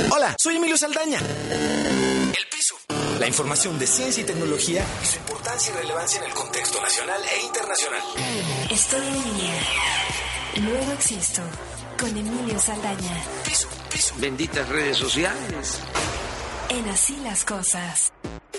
Hola, soy Emilio Saldaña. El Piso. La información de ciencia y tecnología y su importancia y relevancia en el contexto nacional e internacional. Estoy en línea. Luego existo. Con Emilio Saldaña. Piso. Benditas redes sociales. En Así las Cosas.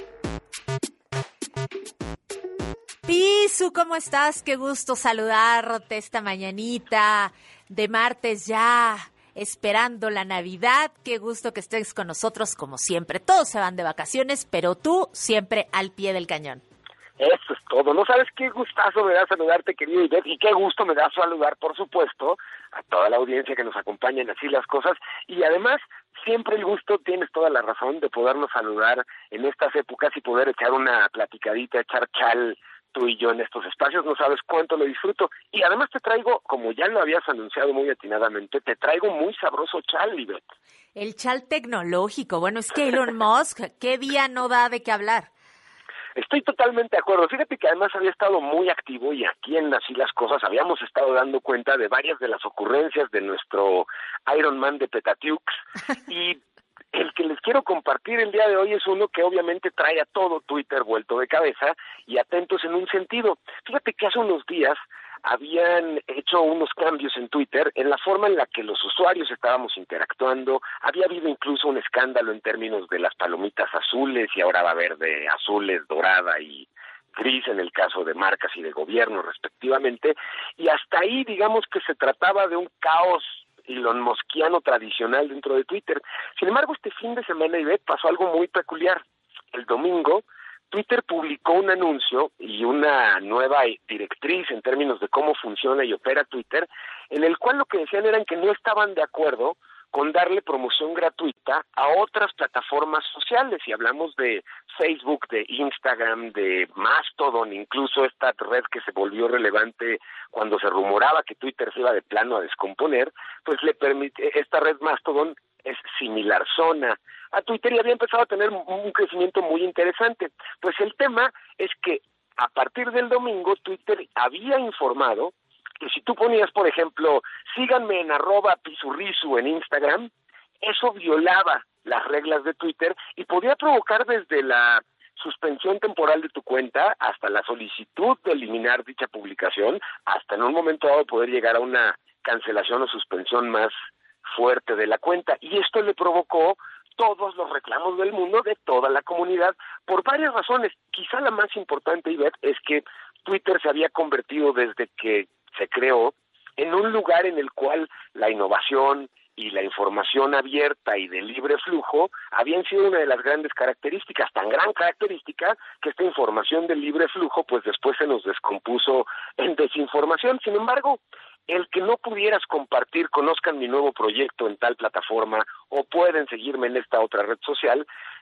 Pisu, ¿cómo estás? Qué gusto saludarte esta mañanita de martes ya, esperando la Navidad. Qué gusto que estés con nosotros como siempre. Todos se van de vacaciones, pero tú siempre al pie del cañón. Eso es todo. No sabes qué gustazo me da saludarte, querido Ivette, y qué gusto me da saludar, por supuesto, a toda la audiencia que nos acompaña en Así las Cosas. Y además, siempre el gusto, tienes toda la razón, de podernos saludar en estas épocas y poder echar una platicadita, echar chal tú y yo en estos espacios. No sabes cuánto lo disfruto. Y además te traigo, como ya lo habías anunciado muy atinadamente, te traigo muy sabroso chal, Ivette. El chal tecnológico. Bueno, es que Elon Musk, ¿qué día no da de qué hablar? Estoy totalmente de acuerdo. Fíjate que además había estado muy activo y aquí en Así las Cosas habíamos estado dando cuenta de varias de las ocurrencias de nuestro Iron Man de Petatiux y el que les quiero compartir el día de hoy es uno que obviamente trae a todo Twitter vuelto de cabeza y atentos en un sentido. Fíjate que hace unos días habían hecho unos cambios en Twitter en la forma en la que los usuarios estábamos interactuando. Había habido incluso un escándalo en términos de las palomitas azules y ahora va a haber de azules, dorada y gris en el caso de marcas y de gobierno respectivamente. Y hasta ahí digamos que se trataba de un caos Elon Muskiano tradicional dentro de Twitter. Sin embargo, este fin de semana, Ivette, pasó algo muy peculiar. El domingo, Twitter publicó un anuncio y una nueva directriz en términos de cómo funciona y opera Twitter, en el cual lo que decían eran que no estaban de acuerdo con darle promoción gratuita a otras plataformas sociales, y hablamos de Facebook, de Instagram, de Mastodon, incluso esta red que se volvió relevante cuando se rumoraba que Twitter se iba de plano a descomponer, pues le permite, esta red Mastodon es similar zona a Twitter y había empezado a tener un crecimiento muy interesante. Pues el tema es que a partir del domingo Twitter había informado que si tú ponías, por ejemplo, síganme en @pisurrisu en Instagram, eso violaba las reglas de Twitter y podía provocar desde la suspensión temporal de tu cuenta hasta la solicitud de eliminar dicha publicación, hasta en un momento dado poder llegar a una cancelación o suspensión más fuerte de la cuenta. Y esto le provocó todos los reclamos del mundo, de toda la comunidad, por varias razones. Quizá la más importante, Ivette, es que Twitter se había convertido desde que se creó en un lugar en el cual la innovación y la información abierta y de libre flujo habían sido una de las grandes características, tan gran característica que esta información de libre flujo pues después se nos descompuso en desinformación. Sin embargo, el que no pudieras compartir, conozcan mi nuevo proyecto en tal plataforma o pueden seguirme en esta otra red social,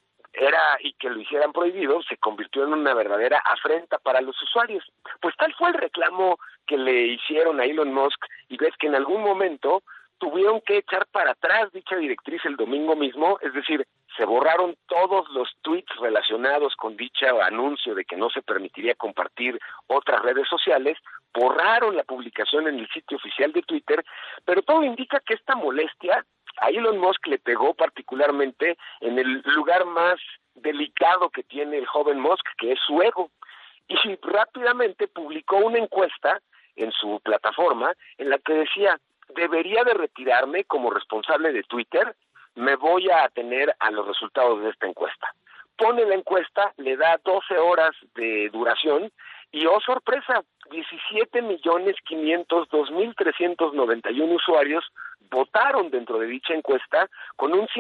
y que lo hicieran prohibido, se convirtió en una verdadera afrenta para los usuarios. Pues tal fue el reclamo que le hicieron a Elon Musk, y ves que en algún momento tuvieron que echar para atrás dicha directriz el domingo mismo, es decir, se borraron todos los tweets relacionados con dicho anuncio de que no se permitiría compartir otras redes sociales, borraron la publicación en el sitio oficial de Twitter, pero todo indica que esta molestia a Elon Musk le pegó particularmente en el lugar más delicado que tiene el joven Musk, que es su ego, y rápidamente publicó una encuesta en su plataforma en la que decía: debería de retirarme como responsable de Twitter, me voy a atener a los resultados de esta encuesta. Pone la encuesta, le da 12 horas de duración y, oh sorpresa, 17.502.391 usuarios votaron dentro de dicha encuesta con un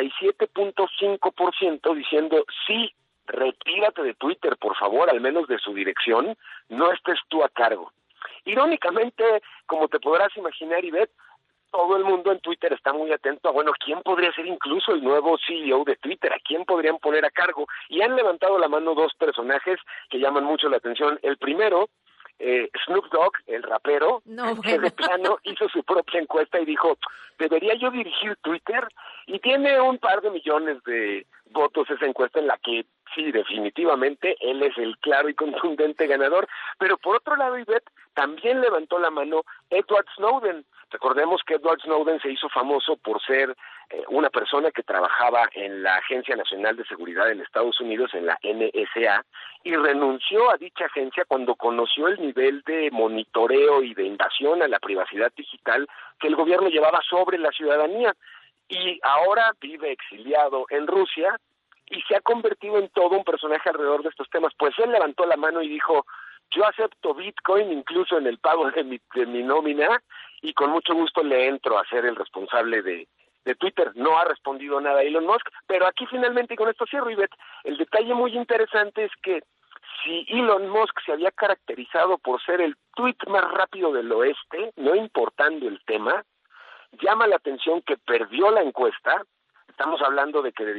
57.5% diciendo sí, retírate de Twitter, por favor, al menos de su dirección, no estés tú a cargo. Irónicamente, como te podrás imaginar, Ivette, todo el mundo en Twitter está muy atento a, bueno, ¿quién podría ser incluso el nuevo CEO de Twitter? ¿A quién podrían poner a cargo? Y han levantado la mano dos personajes que llaman mucho la atención. El primero, Snoop Dogg, el rapero, que de plano hizo su propia encuesta y dijo, ¿debería yo dirigir Twitter? Y tiene un par de millones de votos esa encuesta, en la que sí, definitivamente, él es el claro y contundente ganador. Pero por otro lado, Ivette, también levantó la mano Edward Snowden, Recordemos que Edward Snowden se hizo famoso por ser una persona que trabajaba en la Agencia Nacional de Seguridad en Estados Unidos, en la NSA, y renunció a dicha agencia cuando conoció el nivel de monitoreo y de invasión a la privacidad digital que el gobierno llevaba sobre la ciudadanía. Y ahora vive exiliado en Rusia y se ha convertido en todo un personaje alrededor de estos temas. Pues él levantó la mano y dijo: yo acepto Bitcoin incluso en el pago de mi nómina, y con mucho gusto le entro a ser el responsable de Twitter. No ha respondido nada Elon Musk, pero aquí finalmente, y con esto cierro, Ivette, el detalle muy interesante es que si Elon Musk se había caracterizado por ser el tweet más rápido del oeste, no importando el tema, llama la atención que perdió la encuesta. Estamos hablando de que de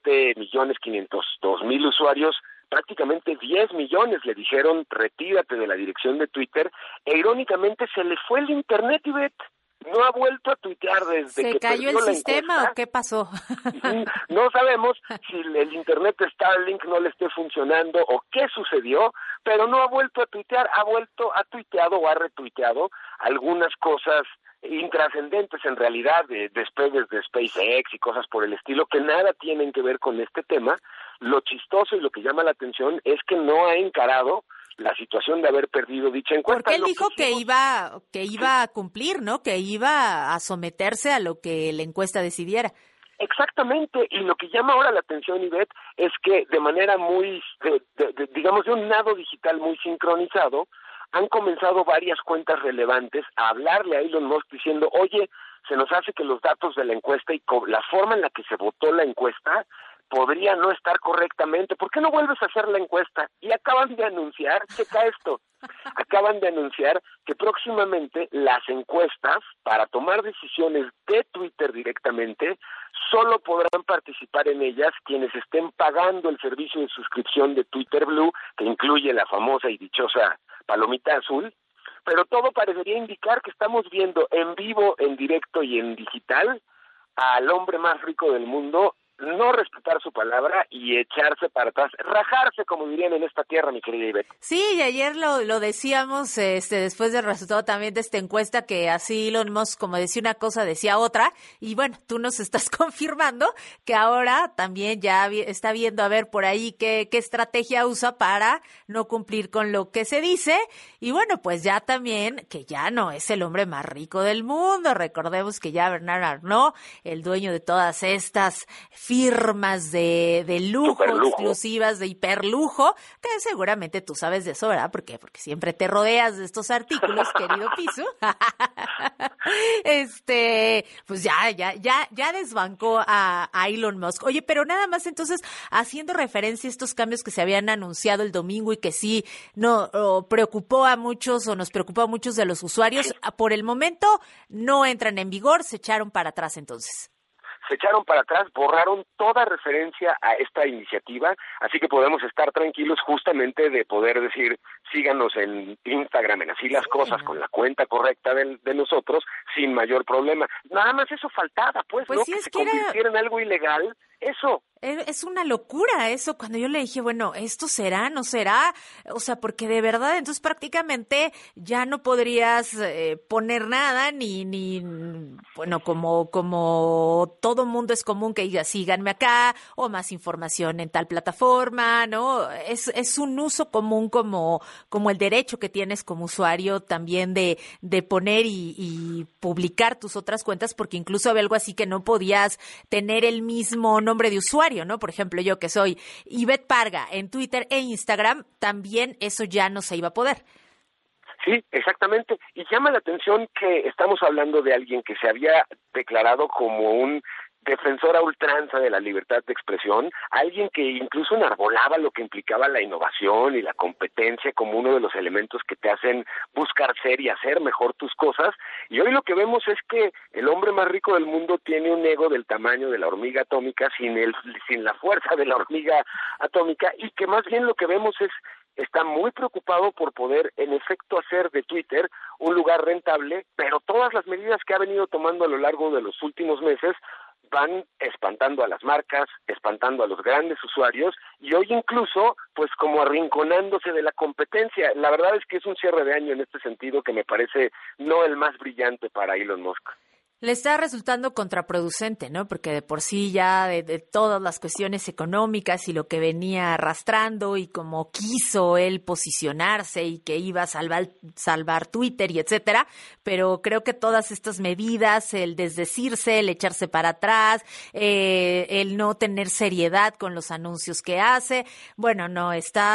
17.502.000 usuarios, prácticamente 10 millones le dijeron retírate de la dirección de Twitter, e irónicamente se le fue el internet, Ivette. No ha vuelto a tuitear desde que ¿Se cayó el sistema encuesta. o qué pasó? No sabemos si el internet de Starlink no le esté funcionando o qué sucedió, pero no ha vuelto a tuitear, ha tuiteado o ha retuiteado algunas cosas intrascendentes en realidad, de despegues de SpaceX y cosas por el estilo que nada tienen que ver con este tema. Lo chistoso y lo que llama la atención es que no ha encarado la situación de haber perdido dicha encuesta. Porque él dijo que iba a cumplir, ¿no? Que iba a someterse a lo que la encuesta decidiera. Exactamente, y lo que llama ahora la atención, Ivette, es que de manera muy, digamos, de un nado digital muy sincronizado, han comenzado varias cuentas relevantes a hablarle a Elon Musk diciendo: oye, se nos hace que los datos de la encuesta y la forma en la que se votó la encuesta podría no estar correctamente, ¿por qué no vuelves a hacer la encuesta? Y acaban de anunciar, checa esto, acaban de anunciar que próximamente las encuestas, para tomar decisiones de Twitter directamente, solo podrán participar en ellas quienes estén pagando el servicio de suscripción de Twitter Blue, que incluye la famosa y dichosa palomita azul, pero todo parecería indicar que estamos viendo en vivo, en directo y en digital al hombre más rico del mundo no respetar su palabra y echarse para atrás, rajarse, como dirían en esta tierra, mi querida Ivette. Sí, y ayer lo decíamos, después del resultado también de esta encuesta, que así Elon Musk, como decía una cosa, decía otra, y bueno, tú nos estás confirmando que ahora también ya está viendo a ver por ahí qué estrategia usa para no cumplir con lo que se dice, y bueno, pues ya también, que ya no es el hombre más rico del mundo. Recordemos que ya Bernard Arnault, el dueño de todas estas firmas de lujo, Superlujo, exclusivas, de hiperlujo, que seguramente tú sabes de eso, ¿verdad? ¿Por qué? Porque siempre te rodeas de estos artículos, querido Pisu. Pues ya desbancó a Elon Musk. Oye, pero nada más entonces, haciendo referencia a estos cambios que se habían anunciado el domingo y que sí preocupó a muchos, o nos preocupó a muchos de los usuarios, por el momento no entran en vigor, se echaron para atrás entonces. Se echaron para atrás, borraron toda referencia a esta iniciativa, así que podemos estar tranquilos justamente de poder decir: síganos en Instagram, en Así las Cosas, con la cuenta correcta de nosotros, sin mayor problema. Nada más eso faltaba, pues ¿no? Sí, que se convirtiera en algo ilegal, eso. Es una locura eso, cuando yo le dije, bueno, ¿esto será, no será? O sea, porque de verdad, entonces prácticamente ya no podrías poner nada, ni bueno, como todo mundo es común que diga, síganme acá, o más información en tal plataforma, ¿no? Es un uso común como el derecho que tienes como usuario también de poner y publicar tus otras cuentas, porque incluso había algo así que no podías tener el mismo nombre de usuario, ¿no? Por ejemplo, yo que soy Ivette Parga en Twitter e Instagram, también eso ya no se iba a poder. Sí, exactamente. Y llama la atención que estamos hablando de alguien que se había declarado como un defensor a ultranza de la libertad de expresión, alguien que incluso enarbolaba lo que implicaba la innovación y la competencia como uno de los elementos que te hacen buscar ser y hacer mejor tus cosas, y hoy lo que vemos es que el hombre más rico del mundo tiene un ego del tamaño de la hormiga atómica, sin la fuerza de la hormiga atómica, y que más bien lo que vemos es está muy preocupado por poder, en efecto, hacer de Twitter un lugar rentable, pero todas las medidas que ha venido tomando a lo largo de los últimos meses van espantando a las marcas, espantando a los grandes usuarios y hoy incluso pues como arrinconándose de la competencia. La verdad es que es un cierre de año en este sentido que me parece no el más brillante para Elon Musk. Le está resultando contraproducente, ¿no? Porque de por sí ya de todas las cuestiones económicas y lo que venía arrastrando y como quiso él posicionarse y que iba a salvar Twitter y etcétera, pero creo que todas estas medidas, el desdecirse, el echarse para atrás, el no tener seriedad con los anuncios que hace, bueno, no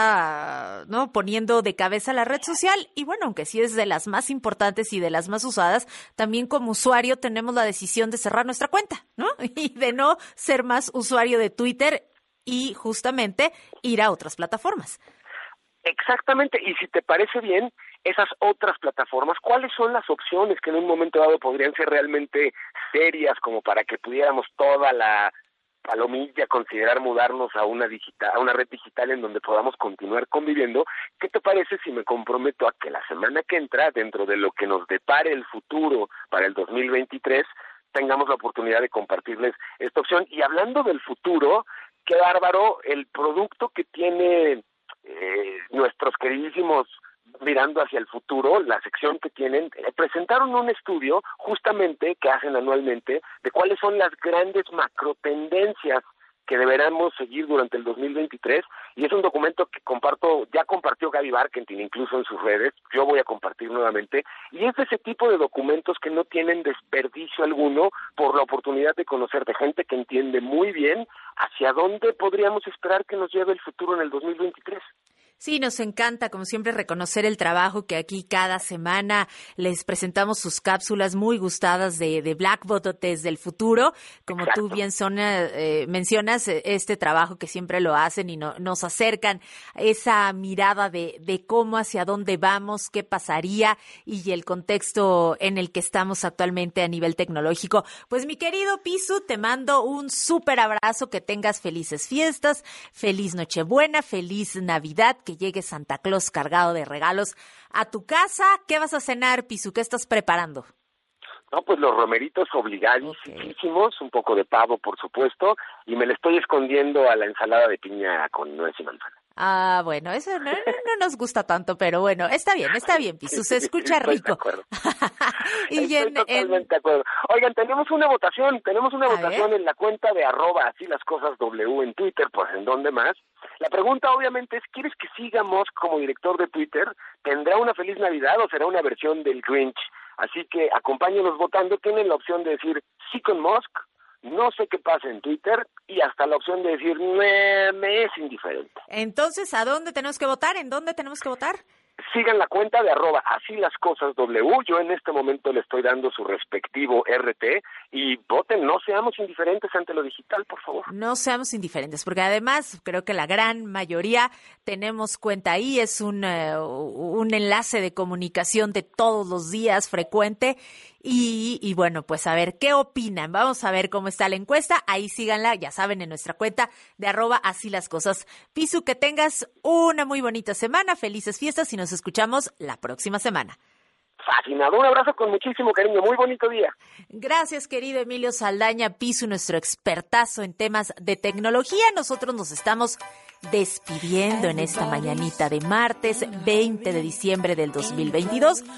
está, ¿no? Poniendo de cabeza la red social y bueno, aunque sí es de las más importantes y de las más usadas, también como usuario tenemos la decisión de cerrar nuestra cuenta, ¿no? Y de no ser más usuario de Twitter y justamente ir a otras plataformas. Exactamente, y si te parece bien, esas otras plataformas, ¿cuáles son las opciones que en un momento dado podrían ser realmente serias como para que pudiéramos toda la palomilla considerar mudarnos a una red digital en donde podamos continuar conviviendo? ¿Qué te parece si me comprometo a que la semana que entra, dentro de lo que nos depare el futuro para el 2023, tengamos la oportunidad de compartirles esta opción? Y hablando del futuro, qué bárbaro el producto que tiene nuestros queridísimos Mirando hacia el futuro, la sección que tienen, presentaron un estudio justamente que hacen anualmente de cuáles son las grandes macrotendencias que deberemos seguir durante el 2023, y es un documento que ya compartió Gaby Barkentin incluso en sus redes, yo voy a compartir nuevamente, y es de ese tipo de documentos que no tienen desperdicio alguno por la oportunidad de conocer de gente que entiende muy bien hacia dónde podríamos esperar que nos lleve el futuro en el 2023. Sí, nos encanta, como siempre, reconocer el trabajo que aquí cada semana les presentamos sus cápsulas muy gustadas de Blackbot desde el futuro. Como Exacto. tú bien mencionas, este trabajo que siempre lo hacen y nos acercan esa mirada de cómo, hacia dónde vamos, qué pasaría y el contexto en el que estamos actualmente a nivel tecnológico. Pues mi querido Pisu, te mando un súper abrazo, que tengas felices fiestas, feliz Nochebuena, feliz Navidad, que llegue Santa Claus cargado de regalos a tu casa. ¿Qué vas a cenar, Pisu? ¿Qué estás preparando? No, pues los romeritos obligadísimos, un poco de pavo, por supuesto, y me le estoy escondiendo a la ensalada de piña con nuez y manzana. Ah, bueno, eso no nos gusta tanto, pero bueno, está bien, Pisu, se escucha rico. Estoy totalmente de acuerdo. Oigan, tenemos una votación en la cuenta de @asílascosasw en Twitter, pues en dónde más. La pregunta obviamente es, ¿quieres que siga Musk como director de Twitter? ¿Tendrá una feliz Navidad o será una versión del Grinch? Así que acompáñenos votando, tienen la opción de decir sí con Musk, no sé qué pasa en Twitter, y hasta la opción de decir me es indiferente. Entonces, ¿a dónde tenemos que votar? ¿En dónde tenemos que votar? Sigan la cuenta de @asílascosasw. Yo en este momento le estoy dando su respectivo RT y voten, no seamos indiferentes ante lo digital, por favor. No seamos indiferentes, porque además creo que la gran mayoría tenemos cuenta ahí, es un enlace de comunicación de todos los días frecuente y bueno, pues a ver qué opinan. Vamos a ver cómo está la encuesta. Ahí síganla, ya saben, en nuestra cuenta de @asílascosas. Pisu, que tengas una muy bonita semana, felices fiestas y nos escuchamos la próxima semana. Fascinado, un abrazo con muchísimo cariño, muy bonito día. Gracias, querido Emilio Saldaña Pisu, nuestro expertazo en temas de tecnología. Nosotros nos estamos despidiendo en esta mañanita de martes 20 de diciembre del 2022.